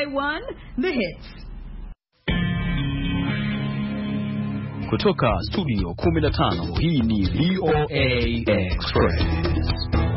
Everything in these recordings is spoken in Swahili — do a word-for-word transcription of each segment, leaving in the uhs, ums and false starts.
one, The Hits. Kutoka studio kumi na tano, hii ni V O A Express.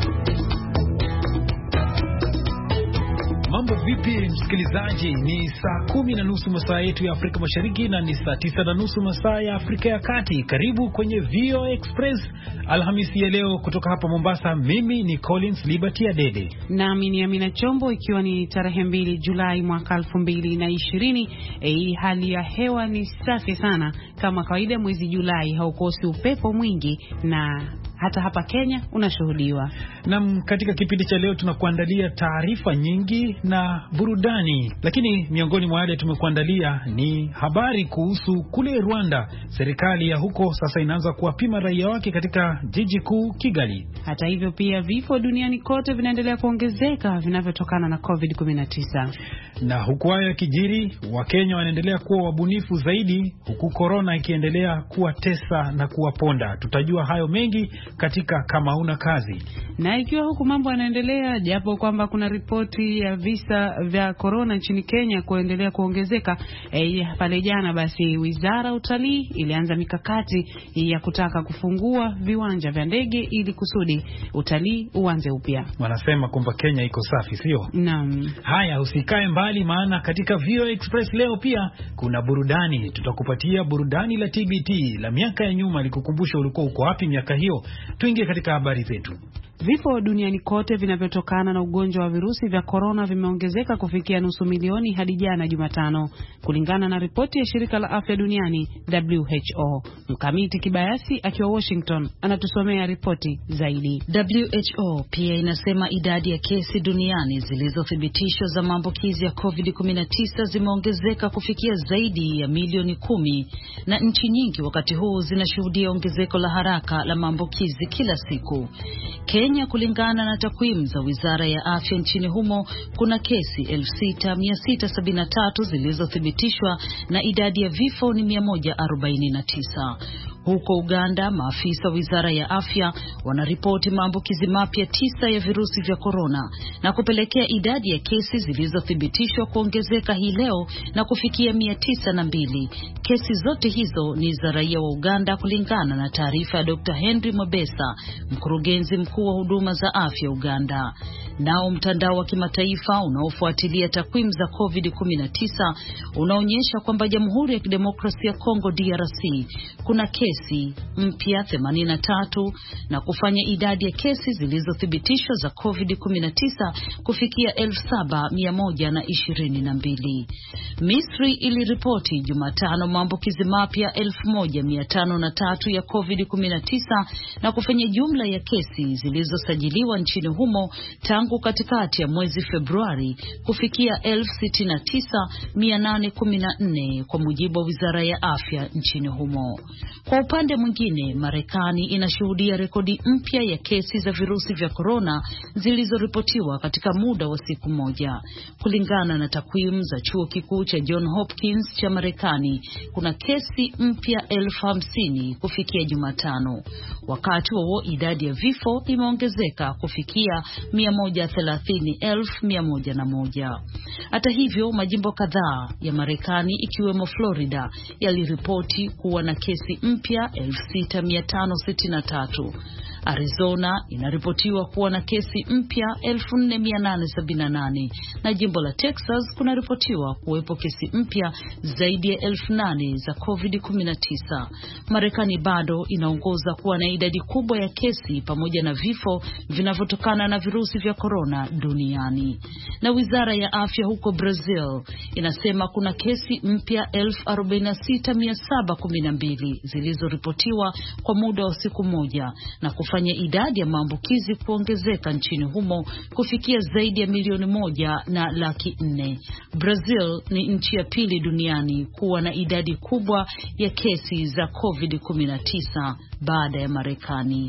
Mambo vipi msikilizaji? Ni saa kumi na nusu masaa yetu ya Afrika Mashariki na ni saa tisa na nusu masaa ya Afrika ya Kati. Karibu kwenye V O A Express Alhamisi ya leo kutoka hapa Mombasa. Mimi ni Collins Liberty Adede. Nami ni Amina Chombo, ikiwa ni tarehe mbili Julai mwaka elfu mbili na ishirini. Hii hali ya hewa ni safi sana. Kama kawaida mwezi Julai haukosi upepo mwingi na hata hapa Kenya unashuhudiwa. Na katika kipindi cha leo tunakuandalia taarifa nyingi na burudani, lakini miongoni mwa yale tumekuandalia ni habari kuhusu kule Rwanda. Serikali ya huko sasa inaanza kuwapima raia wake katika jiji kuu Kigali. Hata hivyo pia vifo duniani kote vinaendelea kuongezeka vinavyotokana na covid kumi na tisa. Na huku hayo yakijiri, Wakenya wanaendelea kuwa wabunifu zaidi, huku corona ikiendelea kuwa tesa na kuwaponda. Tutajua hayo mengi katika Kama Una Kazi. Na ikiwa huku mambo yanaendelea, japo kwamba kuna ripoti ya visa vya corona nchini Kenya kuendelea kuongezeka, e, pale jana basi Wizara ya Utalii ilianza mikakati ya kutaka kufungua viwanja vya ndege ili kusudi utalii uanze upya. Wanasema kwamba Kenya iko safi, sio? Naam. Haya, usikae mbali, maana katika V O A Express leo pia kuna burudani. Tutakupatia burudani la T B T la miaka ya nyuma, likukumbusha ulikuwa uko wapi miaka hiyo. Tuingie katika habari zetu. Vifo duniani kote vinavyotokana na ugonjwa wa virusi vya corona vimeongezeka kufikia nusu milioni hadi jana Jumatano, kulingana na ripoti ya shirika la afya duniani W H O. Mkamiti Kibayasi akiwa Washington anatusomea ripoti zaidi. W H O pia inasema idadi ya kesi duniani zilizothibitishwa za maambukizi ya covid kumi na tisa zimeongezeka kufikia zaidi ya milioni kumi, na nchi nyingi wakati huu zinashuhudia ongezeko la haraka la maambukizi kila siku. Kenya, kulingana na takwimu za Wizara ya Afya nchini humo, kuna kesi elfu sita mia sita sabini na tatu zilizothibitishwa na idadi ya vifo ni mia moja arobaini na tisa. Huko Uganda, maafisa wa Wizara ya Afya wanaripoti maambukizi mapya tisa ya virusi vya corona na kupelekea idadi ya kesi zilizothibitishwa kuongezeka hii leo na kufikia mia tisa na mbili. Kesi zote hizo ni za raia wa Uganda, kulingana na taarifa ya Doctor Henry Mobesa, mkurugenzi mkuu wa huduma za afya Uganda. Nao mtandao wa kimataifa unaofuatilia takwimu za covid kumi na tisa unaonyesha kwamba Jamhuri ya Kidemokrasia ya Kongo D R C kuna kesi mpya themanini na tatu na kufanya idadi ya kesi zilizothibitishwa za covid kumi na tisa kufikia elfu saba mia moja na ishirini na mbili. Misri iliripoti Jumatano maambukizi mapya elfu moja mia tano na tatu ya covid kumi na tisa na kufanya jumla ya kesi zilizosajiliwa nchini humo tangu katikati ya mwezi Februari kufikia elfu sitini na tisa mia nane kumi na nne, kwa mujibu wa Wizara ya Afya nchini humo. Kwa upande mwingine, Marekani inashuhudia rekodi mpya ya kesi za virusi vya corona zilizoripotiwa katika muda wa siku moja. Kulingana na takwimu za chuo kikuu cha John Hopkins cha Marekani, kuna kesi mpya elfu hamsini kufikia Jumatano. Wakati huo idadi ya vifo imeongezeka kufikia mia moja thelathini elfu mia moja na moja. Hata hivyo, majimbo kadhaa ya Marekani ikiwemo Florida yaliripoti kuwa na kesi mpya elfu sita mia tano sitini na tatu. Arizona inaripotiwa kuwa na kesi mpya elfu nne mia nane sabini na nane na jimbo la Texas kunaripotiwa kuwepo kesi mpya zaidi ya elfu nane za covid kumi na tisa. Marekani bado inaongoza kuwa na idadi kubwa ya kesi pamoja na vifo vinavyotokana na virusi vya corona duniani. Na Wizara ya Afya huko Brazil inasema kuna kesi mpya elfu arobaini na sita mia saba kumi na mbili zilizoripotiwa kwa muda wa siku moja na kufanya idadi ya maambukizi kuongezeka nchini humo kufikia zaidi ya milioni moja na laki nne. Brazil ni nchi ya pili duniani kuwa na idadi kubwa ya kesi za covid kumi na tisa baada ya Marekani.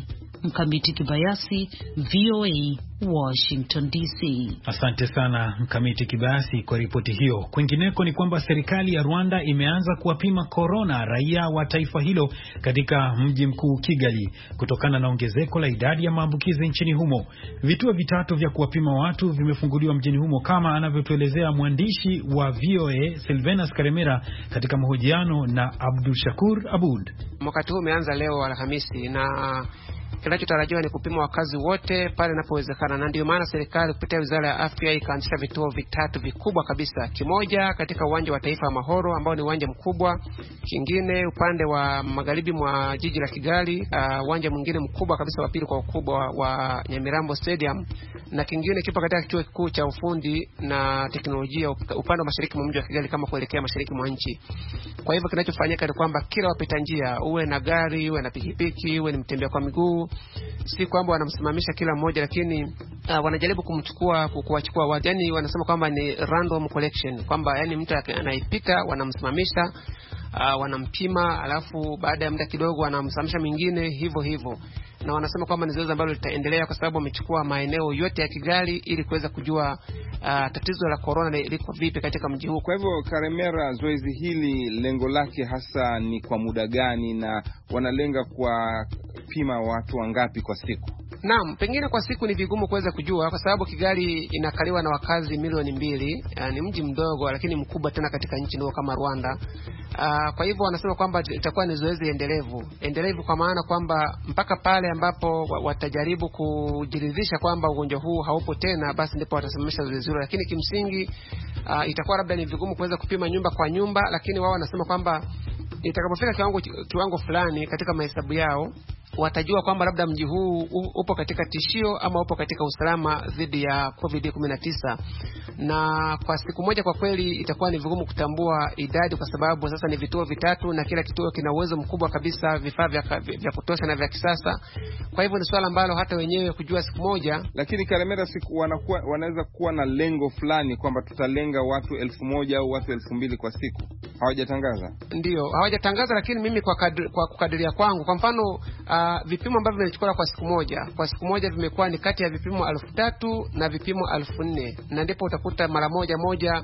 Mkamiti Kibayasi, V O A, Washington D C. Asante sana Mkamiti Kibayasi kwa ripoti hiyo. Kwingineko ni kwamba serikali ya Rwanda imeanza kuwapima corona raia wa taifa hilo katika mji mkuu Kigali kutokana na ongezeko la idadi ya maambukizi nchini humo. Vituo vitatu vya kuwapima watu vimefunguliwa mjini humo kama anavyotuelezea mwandishi wa V O A Silvanus Karemera katika mahojiano na Abdul Shakur Abud. Wakati huu umeanza leo Alhamisi na kinachotarajiwa ni kupima wakazi wote pale inapowezekana, na ndio maana serikali kupitia Wizara ya Afya ikaanzisha vituo vitatu vikubwa kabisa. Kimoja katika uwanja wa taifa wa Mahoro ambao ni uwanja mkubwa, kingine upande wa magharibi mwa jiji la Kigali, uwanja uh, mwingine mkubwa kabisa wa pili kwa ukubwa wa Nyamirambo Stadium, na kingine kipo katika kituo kikuu cha ufundi na teknolojia upande wa mashariki mwa mji wa Kigali kama kuelekea mashariki mwa nchi. Kwa hivyo kinachofanyika ni kwamba kila wapita njia, uwe na gari, uwe na pikipiki, uwe ni mtembea kwa miguu, si kwamba wanamsimamisha kila mmoja, lakini uh, wanajaribu kumchukua kuwachukua watu. Yani wanasema kwamba ni random collection, kwamba yani mtu anaipita wanamsimamisha, uh, wanampima, alafu baada ya muda kidogo wanamsimamisha mwingine, hivyo hivyo. Na wanasema kwamba ni zoezi ambalo litaendelea kwa sababu wamechukua maeneo yote ya Kigali ili kuweza kujua uh, tatizo la corona liko vipi katika mji huu. Kwa hivyo Karemera, zoezi hili lengo lake hasa ni kwa muda gani na wanalenga kwa pima watu wangapi kwa siku? Naam, pengine kwa siku ni vigumu kuweza kujua kwa sababu Kigali inakaliwa na wakazi milioni mbili. Uh, ni mji mdogo lakini mkubwa tena katika nchi ndogo kama Rwanda. Uh, kwa hivyo wanasema kwamba itakuwa ni zoezi endelevu. Endelevu kwa maana kwamba mpaka pale ambapo watajaribu kujiridhisha kwamba ugonjwa huu haupo tena, basi ndipo watasimamisha zoezi hilo. Lakini kimsingi uh, itakuwa labda ni vigumu kuweza kupima nyumba kwa nyumba, lakini wao wanasema kwamba itakapofika kiwango kiwango fulani katika mahesabu yao watajua kwamba labda mji huu upo katika tishio ama upo katika usalama dhidi ya covid kumi na tisa. Na kwa siku moja kwa kweli itakuwa ni vigumu kutambua idadi kwa sababu sasa ni vituo vitatu na kila kituo kina uwezo mkubwa kabisa, vifaa vya, vya kutosha na vya kisasa. Kwa hivyo ni swala ambalo hata wenyewe kujua siku moja. Lakini Karemera, siku wanakuwa wanaweza kuwa na lengo fulani kwamba tutalenga watu elfu moja au watu elfu mbili kwa siku. Hawajatangaza? Ndio, hawajatangaza, lakini mimi kwa kadri, kwa kukadiria kwangu, kwa mfano uh, vipimo ambavyo vimechukua kwa siku moja, kwa siku moja vimekuwa ni kati ya vipimo elfu tatu na vipimo elfu nne, na ndipo utakuta mara moja moja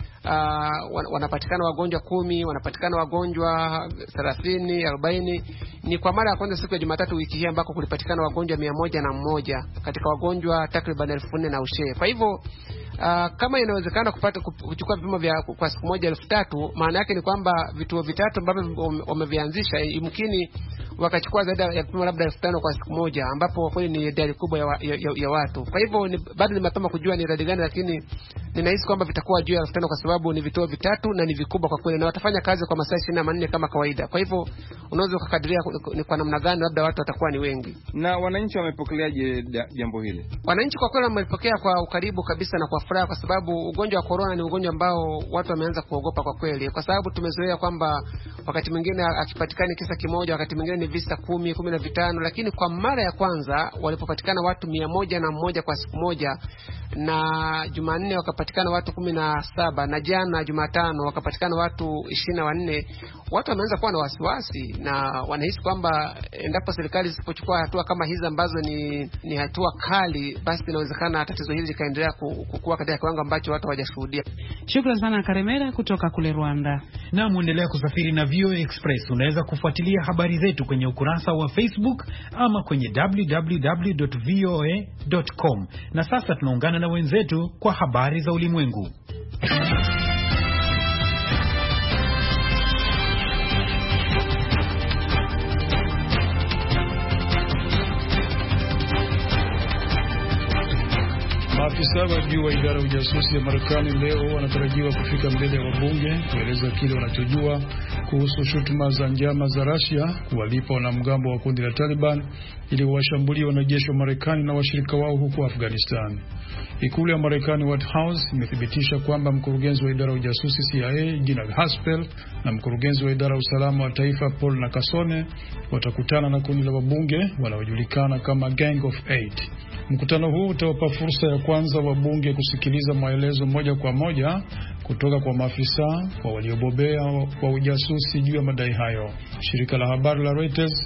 uh, wanapatikana wagonjwa kumi, wanapatikana wagonjwa thelathini, arobaini. Ni kwa mara ya kwanza siku ya Jumatatu wiki hii ambako kulipatikana wagonjwa mia moja na mmoja katika wagonjwa takriban elfu nne na ushe. Kwa hivyo Uh, kama inawezekana kupata kuchukua vipimo vya kwa siku moja elfu tatu, maana yake ni kwamba vituo vitatu ambavyo wamevianzisha imkini wakachukua zaidi ya vipimo labda elfu tano kwa siku moja, ambapo kweli ni idadi kubwa ya, ya, ya, ya watu. Kwa hivyo ni, bado ni mapema kujua ni idadi gani, lakini ninahisi kwamba vitakuwa juu ya elfu tano kwa sababu ni vituo vitatu na ni vikubwa kwa kweli, na watafanya kazi kwa masaa ishirini na manne kama kawaida. Kwa hivyo unaweza ukakadiria ni kwa namna gani labda watu watakuwa ni wengi. Na wananchi wamepokeleaje jambo hili? Wananchi kwa kweli wamepokea kwa ukaribu kabisa na kwa furaha, kwa sababu ugonjwa wa corona ni ugonjwa ambao watu wameanza kuogopa kwa kweli, kwa sababu tumezoea kwamba wakati mwingine akipatikana kisa kimoja, wakati mwingine ni visa kumi, kumi na vitano, lakini kwa mara ya kwanza walipopatikana watu mia moja na mmoja kwa siku moja, na Jumanne wakapatikana watu kumi na saba, na jana Jumatano wakapatikana watu ishirini na wanne, watu wameanza kuwa na wasiwasi na wanahisi kwamba endapo serikali isipochukua hatua kama hizi ambazo ni ni hatua kali, basi inawezekana tatizo hili likaendelea kukua katika kiwango ambacho watu hawajashuhudia. Shukrani sana Karemera kutoka kule Rwanda. Na muendelea kusafiri na V O A Express. Unaweza kufuatilia habari zetu kwenye ukurasa wa Facebook ama kwenye w w w dot v o a dot com. Na sasa tunaungana na wenzetu kwa habari za ulimwengu. Maafisa wa juu wa idara ya ujasusi ya Marekani leo wanatarajiwa kufika mbele ya wabunge kueleza kile wanachojua kuhusu shutuma za njama za Russia kuwalipa wanamgambo wa kundi la Taliban ili washambulie wanajeshi wa Marekani na washirika wao huko Afghanistan. Ikulu ya Marekani White House imethibitisha kwamba mkurugenzi wa idara ya ujasusi C I A Gina Haspel na mkurugenzi wa idara ya usalama wa taifa Paul Nakasone watakutana na kundi la wabunge wanaojulikana kama Gang of Eight. Mkutano huu utawapa fursa ya kwanza wabunge kusikiliza maelezo moja kwa moja kutoka kwa maafisa wa waliobobea wa ujasusi juu ya madai hayo. Shirika la habari la Reuters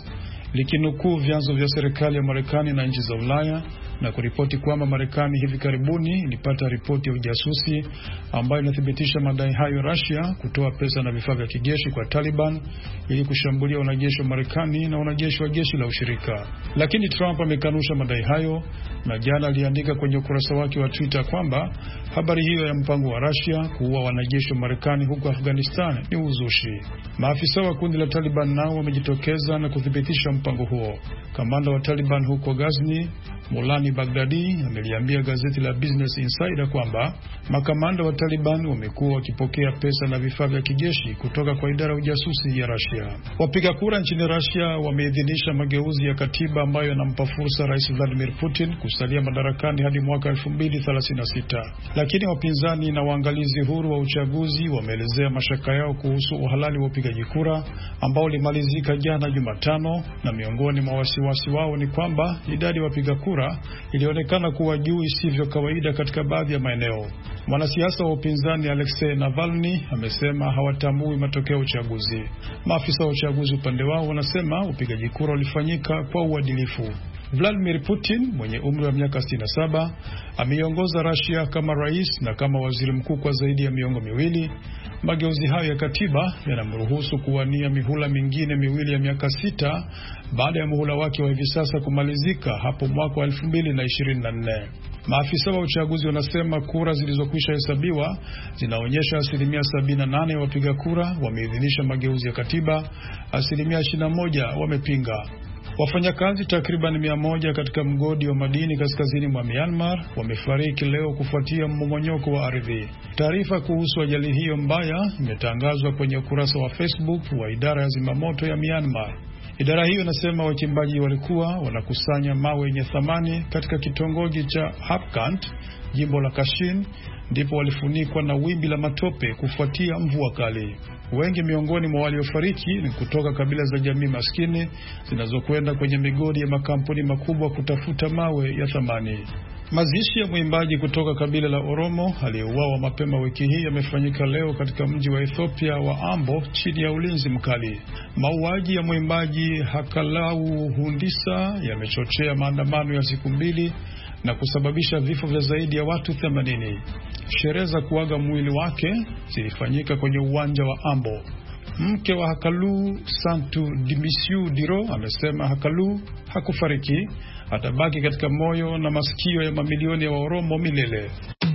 likinukuu vyanzo vya serikali ya Marekani na nchi za Ulaya na kuripoti kwamba Marekani hivi karibuni ilipata ripoti ya ujasusi ambayo inathibitisha madai hayo Russia kutoa pesa na vifaa vya kijeshi kwa Taliban ili kushambulia wanajeshi wa Marekani na wanajeshi wa jeshi la ushirika. Lakini Trump amekanusha madai hayo na jana aliandika kwenye ukurasa wake wa Twitter kwamba habari hiyo ya mpango wa Russia kuua wanajeshi wa Marekani huko Afghanistan ni uzushi. Maafisa wa kundi la Taliban nao wamejitokeza na kuthibitisha mpango huo. Kamanda wa Taliban huko Ghazni, Molani Baghdadi, ameliambia gazeti la Business Insider kwamba makamanda wa Taliban wamekuwa wakipokea pesa na vifaa vya kijeshi kutoka kwa idara ya ujasusi ya Russia. Wapiga kura nchini Russia wameidhinisha mageuzi ya katiba ambayo yanampa fursa Rais Vladimir Putin kusalia madarakani hadi mwaka elfu mbili thelathini na sita. Lakini wapinzani na waangalizi huru wa uchaguzi wameelezea mashaka yao kuhusu uhalali wa upigaji kura ambao ulimalizika jana Jumatano, na miongoni mwa wasiwasi wao ni kwamba idadi ya wapiga kura ilionekana kuwa juu isivyo kawaida katika baadhi ya maeneo. Mwanasiasa wa upinzani Alexei Navalny amesema hawatambui matokeo ya uchaguzi. Maafisa wa uchaguzi upande wao wanasema upigaji kura ulifanyika kwa uadilifu. Vladimir Putin mwenye umri wa miaka sitini na saba ameiongoza Russia kama rais na kama waziri mkuu kwa zaidi ya miongo miwili. Mageuzi hayo ya katiba yanamruhusu kuwania mihula mingine miwili ya miaka sita baada ya muhula wake wa hivi sasa kumalizika hapo mwaka wa elfu mbili na ishirini na nne. Maafisa wa uchaguzi wanasema kura zilizokwisha hesabiwa zinaonyesha asilimia sabini na nane ya wapiga kura wameidhinisha mageuzi ya katiba, asilimia ishirini na moja wamepinga. Wafanyakazi takriban mia moja katika mgodi wa madini kaskazini mwa Myanmar wamefariki leo kufuatia mmomonyoko wa ardhi. Taarifa kuhusu ajali hiyo mbaya imetangazwa kwenye ukurasa wa Facebook wa idara ya zimamoto ya Myanmar. Idara hiyo inasema wachimbaji walikuwa wanakusanya mawe yenye thamani katika kitongoji cha Hapkant, jimbo la Kashin, ndipo walifunikwa na wimbi la matope kufuatia mvua kali. Wengi miongoni mwa waliofariki ni kutoka kabila za jamii maskini zinazokwenda kwenye migodi ya makampuni makubwa kutafuta mawe ya thamani. Mazishi ya mwimbaji kutoka kabila la Oromo aliyeuawa mapema wiki hii yamefanyika leo katika mji wa Ethiopia wa Ambo chini ya ulinzi mkali. Mauaji ya mwimbaji Hakalau Hundisa yamechochea maandamano ya siku mbili na kusababisha vifo vya zaidi ya watu themanini. Sherehe za kuaga mwili wake zilifanyika kwenye uwanja wa Ambo. Mke wa Hakalu, Santu Dimisiu Diro, amesema Hakalu hakufariki, atabaki katika moyo na masikio ya mamilioni ya Waoromo milele.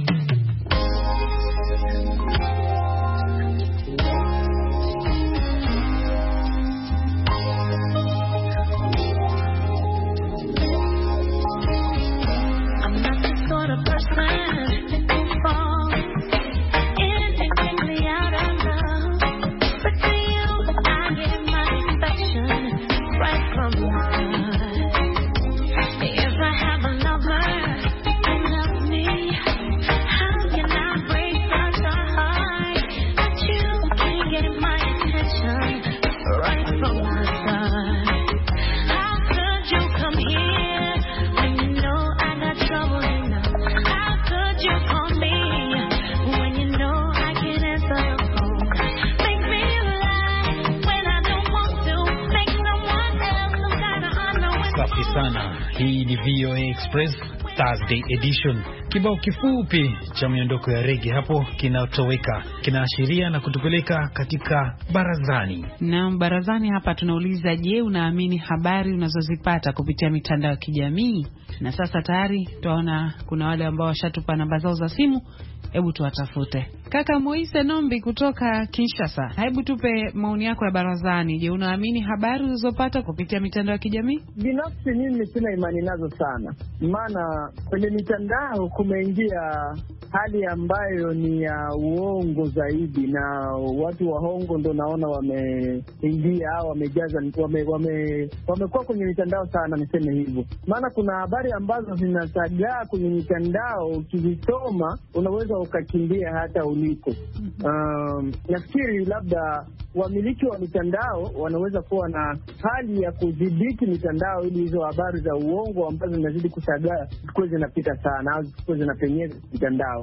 Hii ni V O A Express Thursday edition. Kibao kifupi cha miondoko ya rege hapo kinatoweka, kinaashiria na kutupeleka katika barazani. Na barazani hapa tunauliza, je, unaamini habari unazozipata kupitia mitandao ya kijamii? Na sasa tayari tunaona kuna wale ambao washatupa namba zao za simu. Hebu tuwatafute. Kaka Moise Nombi kutoka Kinshasa, hebu tupe maoni yako ya barazani. Je, unaamini habari unazopata kupitia mitandao ya kijamii? Binafsi mimi sina imani nazo sana, maana kwenye mitandao kumeingia hali ambayo ni ya uongo zaidi, na watu waongo ndo naona wameingia au wamejaza wame, wame, wamekuwa kwenye mitandao sana, niseme hivyo. Maana kuna habari ambazo zinasagaa kwenye mitandao, ukizisoma unaweza ukakimbia hata uliko. Um, nafikiri labda wamiliki wa mitandao wanaweza kuwa na hali ya kudhibiti mitandao ili hizo habari za uongo ambazo zinazidi kusagaa zikuwe zinapita sana au zikuwe zinapenyeza mitandao.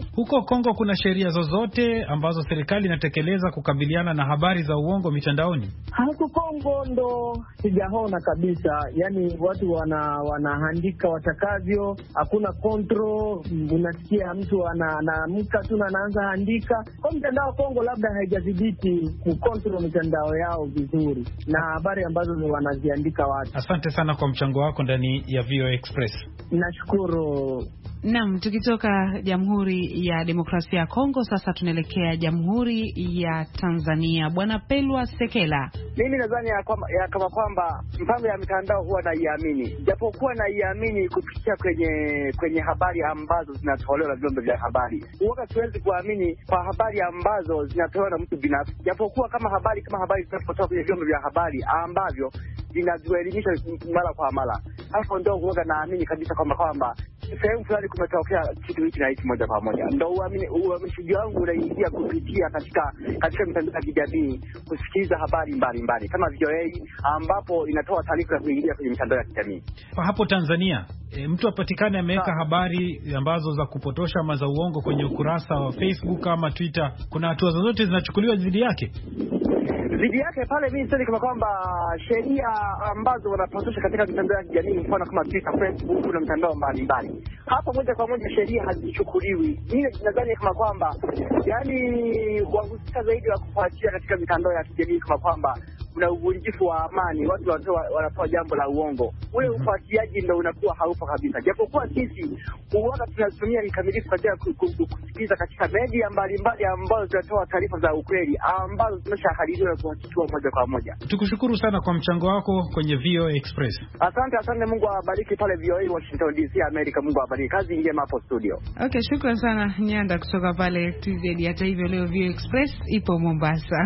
Huko Kongo kuna sheria zozote ambazo serikali inatekeleza kukabiliana na habari za uongo mitandaoni? Huko Kongo ndo sijaona kabisa, yani watu wana wanaandika watakavyo, hakuna control. Unasikia mtu anaamka tu na anaanza andika. Kwa mtandao wa Kongo labda haijadhibiti kucontrol mitandao yao vizuri na habari ambazo ni wanaziandika watu. Asante sana kwa mchango wako ndani ya V O A Express. Nashukuru. Naam, tukitoka Jamhuri ya Demokrasia ya Kongo sasa tunaelekea Jamhuri ya Tanzania. Bwana Pelwa Sekela. Mimi nadhani ya kwamba ya kama kwamba mpango ya mitandao huwa naiamini. Japokuwa naiamini kupitia kwenye kwenye habari ambazo zinatolewa na vyombo vya habari. Huwa siwezi kuamini kwa habari ambazo zinatolewa na mtu binafsi. Japokuwa kama habari kama habari zinazotoka kwenye vyombo vya habari ambavyo zinazoelimisha mara kwa mara. Hapo ndio huwa naamini kabisa kwamba kwamba sehemu fulani kumetokea kitu hiki na hiki moja kwa moja. Ndio uamini uaminifu wangu unaingia kupitia katika katika mitandao ya kijamii kusikiliza habari mbalimbali kama V O A ambapo inatoa taarifa kuingia kwenye mitandao ya kijamii. Hapo Tanzania e, mtu apatikane ameweka habari ambazo za kupotosha ama za uongo kwenye ukurasa wa Facebook ama Twitter, kuna hatua zozote zinachukuliwa dhidi yake? Dhidi yake pale mimi sasa kama kwamba sheria ambazo wanapasisha katika mitandao ya kijamii mfano kama Twitter, Facebook na mitandao mbalimbali. Hapo moja kwa moja sheria hazichukuliwi. Mimi nadhani kama kwamba yani wahusika zaidi wa kufuatia katika mitandao ya kijamii kama kwamba kuna uvunjifu wa amani, watu wanatoa wanatoa jambo la uongo. Ule ufuatiliaji ndio unakuwa haupo kabisa. Japokuwa sisi huwa tunatumia kikamilifu katika kusikiliza katika media mbalimbali ambazo zinatoa taarifa za ukweli ambazo tumeshahaririwa na kuhakikishwa moja kwa moja. Tukushukuru sana kwa mchango wako kwenye V O A Express. Asante, asante. Mungu awabariki pale V O A Washington D C America. Mungu awabariki. Kazi njema hapo studio. Okay, shukrani sana Nyanda kutoka pale T Z. Hata hivyo leo V O A Express ipo Mombasa.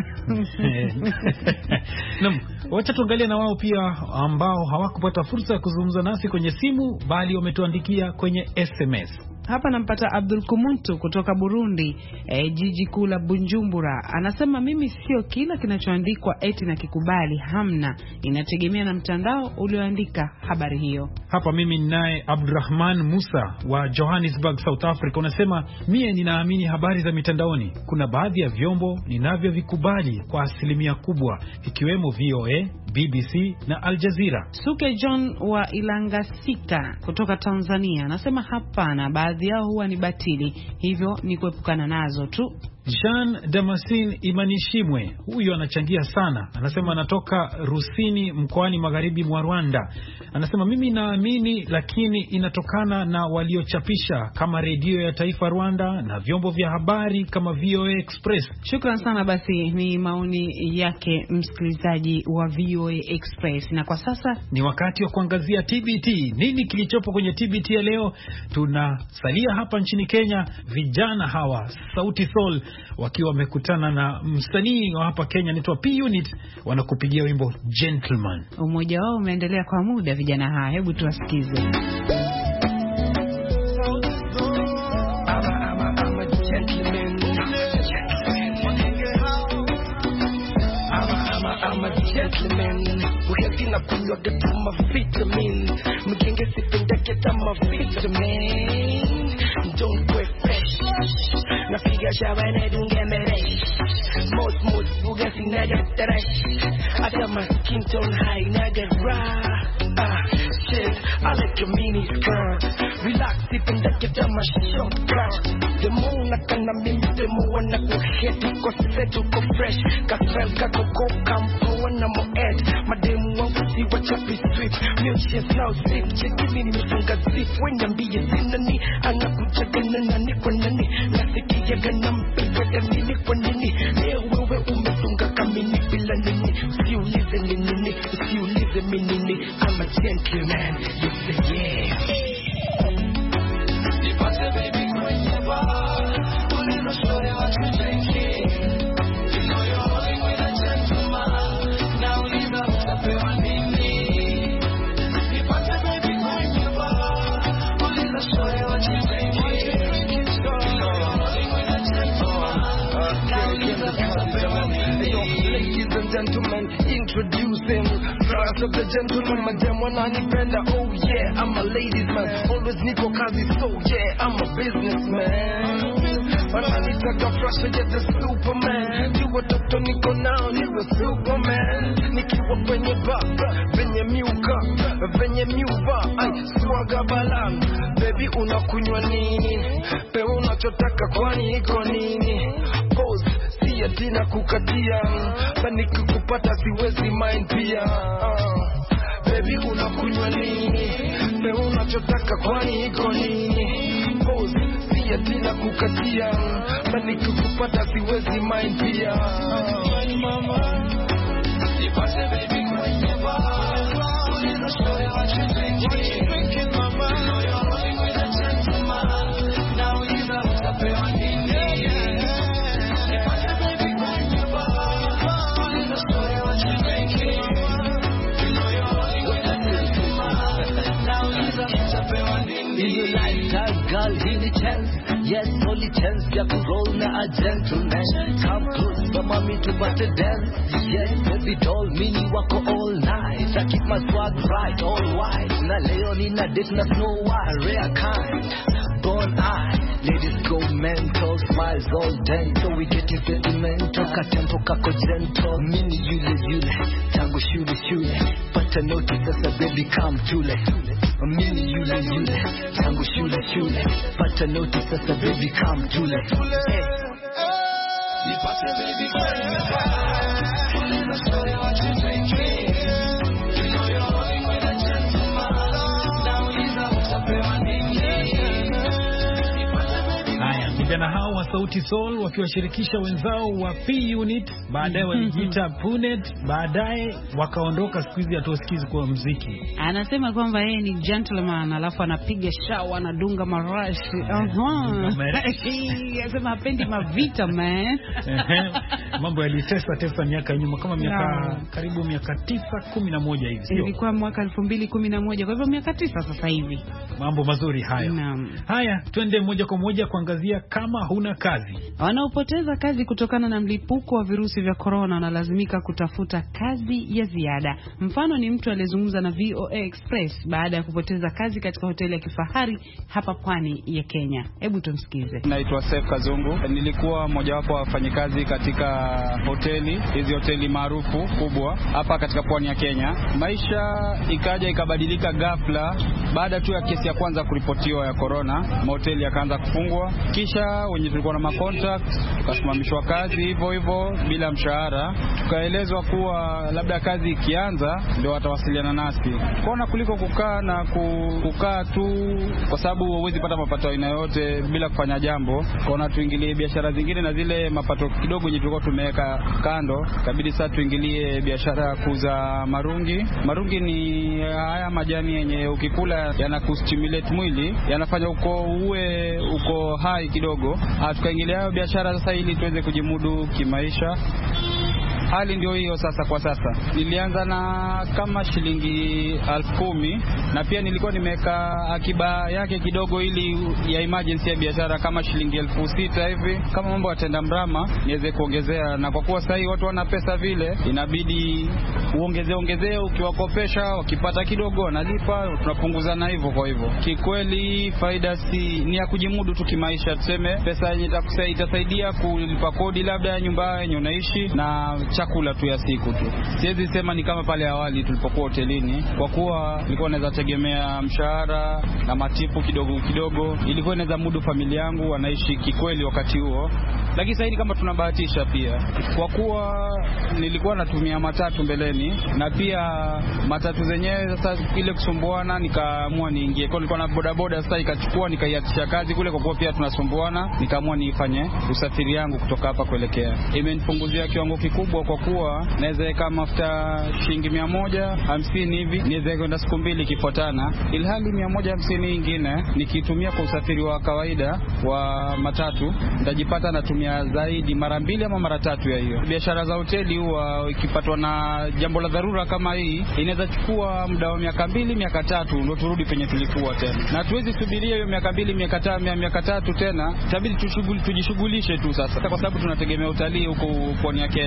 Naam, wacha tuangalie na wao pia ambao hawakupata fursa ya kuzungumza nasi kwenye simu bali wametuandikia kwenye S M S. Hapa nampata Abdul Kumuntu kutoka Burundi, e, jiji kuu la Bujumbura. Anasema mimi sio kila kinachoandikwa eti na kikubali, hamna. Inategemea na mtandao ulioandika habari hiyo. Hapa mimi ninaye Abdurrahman Musa wa Johannesburg, South Africa. Unasema mie ninaamini habari za mitandaoni. Kuna baadhi ya vyombo ninavyovikubali kwa asilimia kubwa ikiwemo V O A, B B C na Al Jazeera. Suke John wa Ilangasika kutoka Tanzania anasema hapana, baadhi yao huwa ni batili, hivyo ni kuepukana nazo tu. Jean Damasin Imanishimwe, huyo anachangia sana. Anasema anatoka Rusini mkoani magharibi mwa Rwanda. Anasema mimi naamini, lakini inatokana na waliochapisha kama redio ya taifa Rwanda na vyombo vya habari kama V O A Express. Shukran sana. Basi ni maoni yake msikilizaji wa V O A Express, na kwa sasa ni wakati wa kuangazia T B T. Nini kilichopo kwenye T B T ya leo? Tunasalia hapa nchini Kenya. Vijana hawa Sauti Sol wakiwa wamekutana na msanii wa hapa Kenya anaitwa P Unit, wanakupigia wimbo Gentleman. Umoja wao umeendelea kwa muda vijana hawa, hebu tuwasikize. Napiga shawa na dunga mere Most most buga sinaga tarash Ata my skin tone high naga raw Ah shit, I like your mini skirt Relax if and that get on my short cut The moon nakana mimi the moon nakuheti Kwa setu ko fresh Kasfel kako go kampo wana mo ed Mademu wangu si wachapi sweet Milkshakes now sip Chekini nimefunga zip Wenyambie zinani Anakuchagana nani kwa nani Nasikia gana mpepeta nini kwa nini Leo wewe umetunga kamini bila nini Usiulize ni nini Usiulize mi nini I'm a gentleman You say yeah Nipate baby kwenye bar Ulino shore what you drinking You know you're holding with a gentleman Now leave up utapewa nini Nipate baby kwenye bar Ulino shore what you drinking Ladies and gentlemen, introducing First of the gentleman, madam wananipenda. Oh yeah, I'm a ladies man. Always niko kazi, so yeah, I'm a businessman. wananitaka fresh yeah the Superman. Niwe toto niko nao niwe Superman. Nikiwa kwenye bar venye miuka venye miuba ay swaga balan. Baby unakunywa nini? Pewa unachotaka kwani iko nini? Pose siya tina kukatia. Paniki kupata siwezi mind pia. uh. Baby unakunywa nini? Pewa unachotaka kwani iko nini? Pose siya tina kukatia. Paniki kupata siwezi mind pia. uh. Mama nipase baby kwenye bar. Unina story what you drinking? What you drinking mama? You know you're rolling with a gentleman. Now you know what's up on nini? Nipase baby kwenye bar. Unina story what you drinking? You know you're rolling with a gentleman. Now you know what's up on nini? In your lifetime girl give the chance. Yes, only chance ya kuroll na a gentleman. Come close, mama me to but to dance. Yes, baby doll, mini wako all night. I keep my swag right, all white. Na Leonie na date na Snow White, rare kind. Born eye, ladies go mental, smiles all day. So we get it sentimental, katempo kako gentle. Mini yule yule, tango shule shule. But I notice as a baby come too late. Mini yule yule, tango shule shule. But I notice as a baby come too late. Hey. Nipase baby kwenye bar. Unina story what you drinking? You know you're rolling with a gentleman. Now you know what's up on nini? Haya, vijana hao wa Sauti Sol wakiwashirikisha wenzao wa P-Unit, baadaye walijiita Punet, baadaye wakaondoka. Siku hizi hatuwasikizi kwa muziki. Anasema kwamba yeye ni gentleman, alafu anapiga shower, anadunga marashi. Aha. Anasema hapendi mavita man. Mambo yalitesa tesa miaka ya nyuma, kama miaka no. karibu miaka tisa kumi na moja hivi. Sio? Ilikuwa mwaka elfu mbili kumi na moja, kwa hivyo miaka tisa sasa hivi. Mambo mazuri haya. Naam. Haya, twende moja kwa moja kuangazia kama huna kazi. Wanaopoteza kazi kutokana na mlipuko wa virusi vya corona wanalazimika kutafuta kazi ya ziada. Mfano ni mtu aliyezungumza na V O A Express baada ya kupoteza kazi katika hoteli ya kifahari hapa pwani ya Kenya. Hebu tumsikize. Naitwa Sef Kazungu. Nilikuwa mmojawapo wa wafanyikazi katika hoteli, hizi hoteli maarufu kubwa hapa katika pwani ya Kenya. Maisha ikaja ikabadilika ghafla baada tu ya kesi ya kwanza kuripotiwa ya corona. Mahoteli yakaanza kufungwa. Kisha wenye tulikuwa na macontract tukasimamishwa kazi hivyo hivyo bila mshahara. Tukaelezwa kuwa labda kazi ikianza ndio watawasiliana nasi. Kwaona kuliko kukaa na kukaa tu kwa sababu huwezi pata mapato aina yote bila kufanya jambo. Kwaona tuingilie biashara zingine na zile mapato kidogo yenye tulikuwa tumeweka kando. Kabidi sasa tuingilie biashara ya kuuza marungi. Marungi ni haya majani yenye ukikula yanakustimulate mwili, yanafanya uko uwe uko hai kidogo. Tukaingilia hayo biashara sasa ili tuweze kujimudu kimaisha. Hali ndio hiyo sasa kwa sasa. Nilianza na kama shilingi elfu kumi na pia nilikuwa nimeweka akiba yake kidogo ili ya emergency ya biashara kama shilingi elfu sita hivi. Kama mambo yataenda mrama niweze kuongezea, na kwa kuwa sasa hivi watu wana pesa vile inabidi uongezee ongezee, ukiwakopesha wakipata kidogo wanalipa, tunapunguzana hivyo. Kwa hivyo kikweli faida si ni ya kujimudu tu kimaisha. Tuseme pesa yenye itasaidia kulipa kodi labda ya nyumba yenye unaishi na chakula tu ya siku tu. Siwezi sema ni kama pale awali tulipokuwa hotelini, kwa kuwa nilikuwa naweza tegemea mshahara na matipu kidogo kidogo, ilikuwa inaweza mudu familia yangu wanaishi kikweli wakati huo. Lakini sasa hivi kama tunabahatisha pia, kwa kuwa nilikuwa natumia matatu mbeleni na pia matatu zenyewe sasa ile kusumbuana, nikaamua niingie. Kwa nilikuwa na boda boda, sasa ikachukua nikaiatisha kazi kule, kwa kuwa pia tunasumbuana, nikaamua nifanye usafiri yangu kutoka hapa kuelekea. Imenipunguzia kiwango kikubwa, kwa kuwa naweza weka mafuta shilingi mia moja hamsini hivi, niweze kwenda siku mbili kifuatana, ilhali mia moja hamsini nyingine nikitumia kwa usafiri wa kawaida wa matatu nitajipata natumia zaidi mara mbili ama mara tatu ya hiyo. Biashara za hoteli huwa ikipatwa na jambo la dharura kama hii inaweza chukua muda wa miaka mbili miaka tatu ndio turudi penye tulikuwa tena, na tuwezi subiria hiyo miaka mbili miaka tatu miaka tatu tena. Itabidi tushughuli tujishughulishe tu sasa, kwa sababu tunategemea utalii huko pwani ya Kenya, na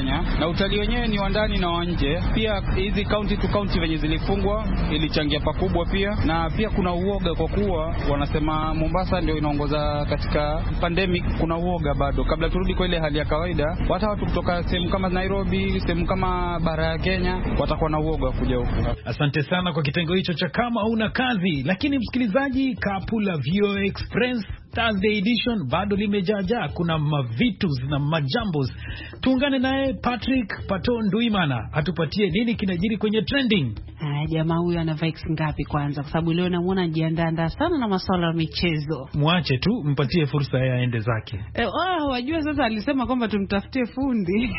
Uh, utalii wenyewe ni wa ndani na wa nje. Pia hizi county to county venye zilifungwa ilichangia pakubwa pia, na pia kuna uoga kwa kuwa wanasema Mombasa ndio inaongoza katika pandemic. Kuna uoga bado, kabla turudi kwa ile hali ya kawaida, hata watu kutoka sehemu kama Nairobi, sehemu kama bara ya Kenya watakuwa na uoga kuja huku. Asante sana kwa kitengo hicho cha kama una kazi. Lakini msikilizaji, kapu la V O A Express Thursday edition bado limejaa, kuna mavitus na majambos. Tuungane naye Patrick Pato Nduimana atupatie nini kinajiri kwenye trending. Ah, jamaa huyu ana vibes ngapi kwanza, kwa sababu leo namuona jiandaa sana na masuala ya michezo. Muache tu mpatie fursa yeye aende zake. Eh, oh, wajua sasa alisema kwamba tumtafutie fundi.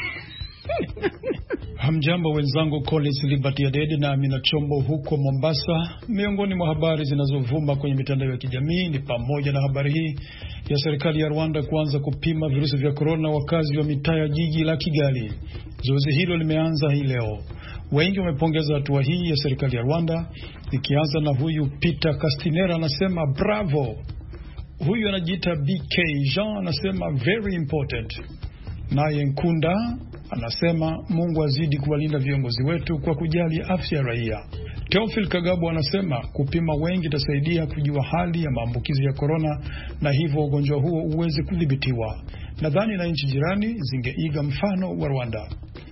Hamjambo wenzangu, Collins Liberty Adede na Amina Chombo huko Mombasa. Miongoni mwa habari zinazovuma kwenye mitandao ya kijamii ni pamoja na habari hii ya serikali ya Rwanda kuanza kupima virusi vya corona wakazi wa mitaa ya jiji la Kigali. Zoezi hilo limeanza hii leo. Wengi wamepongeza hatua hii ya serikali ya Rwanda, ikianza na huyu Peter Castinera anasema bravo. Huyu anajiita B K Jean anasema very important. Naye Nkunda anasema Mungu azidi kuwalinda viongozi wetu kwa kujali afya ya raia. Teofil Kagabo anasema kupima wengi itasaidia kujua hali ya maambukizi ya corona na hivyo ugonjwa huo uweze kudhibitiwa. Nadhani na nchi jirani zingeiga mfano wa Rwanda.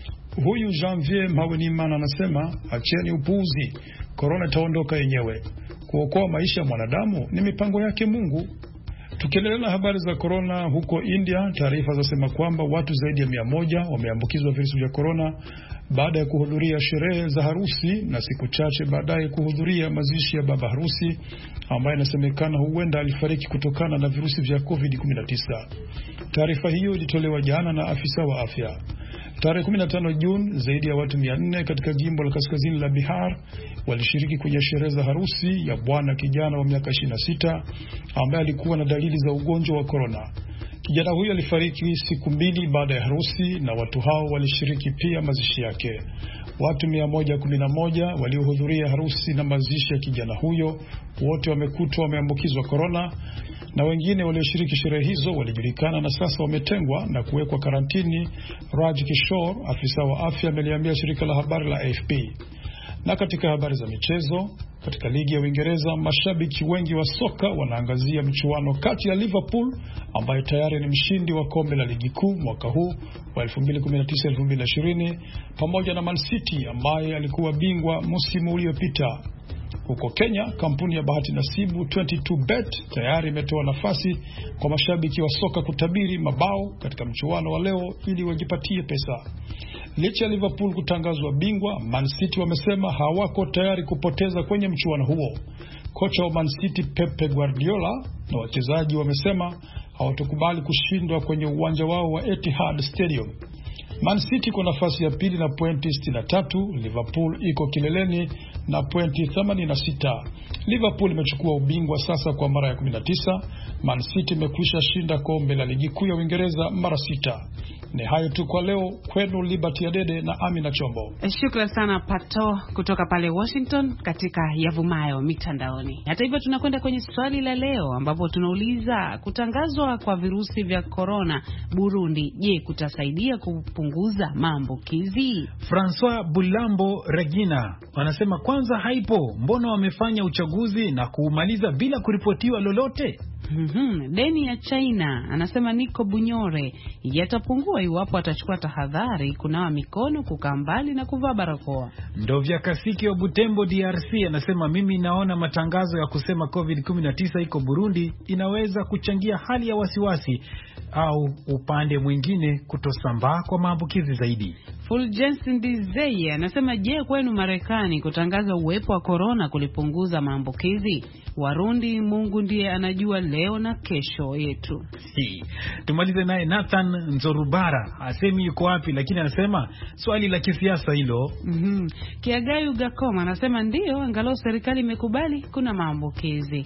Huyu Janvier Mawenimana anasema acheni upuuzi, corona itaondoka yenyewe. Kuokoa maisha ya mwanadamu ni mipango yake Mungu. Tukiendelea na habari za corona huko India, taarifa zasema kwamba watu zaidi ya mia moja wameambukizwa virusi vya corona baada ya kuhudhuria sherehe za harusi na siku chache baadaye kuhudhuria mazishi ya baba harusi ambaye inasemekana huenda alifariki kutokana na virusi vya covid kumi na tisa. Taarifa hiyo ilitolewa jana na afisa wa afya. Tarehe kumi na tano Juni, zaidi ya watu mia nne katika jimbo la kaskazini la Bihar walishiriki kwenye sherehe za harusi ya bwana kijana wa miaka ishirini na sita ambaye alikuwa na dalili za ugonjwa wa corona. Kijana huyo alifariki siku mbili baada ya harusi na watu hao walishiriki pia mazishi yake. Watu mia moja kumi na moja waliohudhuria harusi na mazishi ya kijana huyo wote wamekutwa wameambukizwa corona, na wengine walioshiriki sherehe hizo walijulikana na sasa wametengwa na kuwekwa karantini. Raj Kishore, afisa wa afya, ameliambia shirika la habari la A F P. Na katika habari za michezo, katika ligi ya Uingereza, mashabiki wengi wa soka wanaangazia mchuano kati ya Liverpool ambaye tayari ni mshindi wa kombe la ligi kuu mwaka huu wa elfu mbili kumi na tisa elfu mbili ishirini pamoja na Man City ambaye alikuwa bingwa msimu uliopita. Huko Kenya, kampuni ya bahati nasibu ishirini na mbili bet tayari imetoa nafasi kwa mashabiki wa soka kutabiri mabao katika mchuano wa leo ili wajipatie pesa. Licha ya Liverpool kutangazwa bingwa, Man City wamesema hawako tayari kupoteza kwenye mchuano huo. Kocha wa Man City Pep Guardiola na wachezaji wamesema hawatokubali kushindwa kwenye uwanja wao wa Etihad Stadium. Man City kwa nafasi ya pili na pointi sitini na tatu, Liverpool iko kileleni na pointi themanini na sita. Liverpool imechukua ubingwa sasa kwa mara ya kumi na tisa. Man City imekwisha shinda kombe la ligi kuu ya Uingereza mara sita. Ni hayo tu kwa leo. Kwenu Liberty Adede na Amina Chombo. Shukrani sana Pato kutoka pale Washington katika yavumayo mitandaoni. Hata hivyo tunakwenda kwenye swali la leo ambapo tunauliza kutangazwa kwa virusi vya corona Burundi, je, kutasaidia kupunguza maambukizi? François Bulambo Regina wanasema kwanza haipo, mbona wamefanya uchaguzi na kuumaliza bila kuripotiwa lolote? Mm-hmm. Deni ya China anasema niko Bunyore yatapungua iwapo atachukua tahadhari kunawa mikono, kukaa mbali na kuvaa barakoa. Ndovya Kasiki wa Butembo D R C anasema mimi naona matangazo ya kusema covid kumi na tisa iko Burundi inaweza kuchangia hali ya wasiwasi au upande mwingine kutosambaa kwa maambukizi zaidi. Fulgency Dizeye anasema je, kwenu Marekani kutangaza uwepo wa corona kulipunguza maambukizi? Warundi, Mungu ndiye anajua leo na kesho yetu. Si. Tumalize naye Nathan Nzorubara, asemi yuko wapi lakini anasema swali la kisiasa hilo. Mhm. Kiagayu Gakoma anasema ndio, angalau serikali imekubali kuna maambukizi.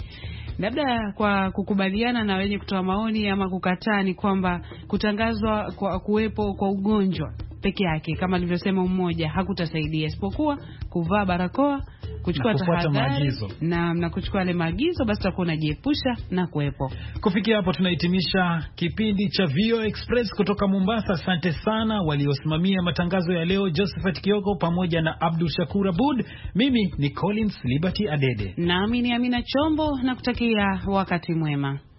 Labda kwa kukubaliana na wenye kutoa maoni ama kukataa ni kwamba kutangazwa kwa kuwepo kwa ugonjwa peke yake kama alivyosema mmoja hakutasaidia, isipokuwa kuvaa barakoa kuchukua tahadhari na na kuchukua yale maagizo, basi utakuwa unajiepusha na kuwepo. Kufikia hapo tunahitimisha kipindi cha V O A Express kutoka Mombasa. Asante sana waliosimamia matangazo ya leo, Josephat Kioko pamoja na Abdul Shakur Abud. Mimi ni Collins Liberty Adede. Nami ni Amina Chombo, na kutakia wakati mwema.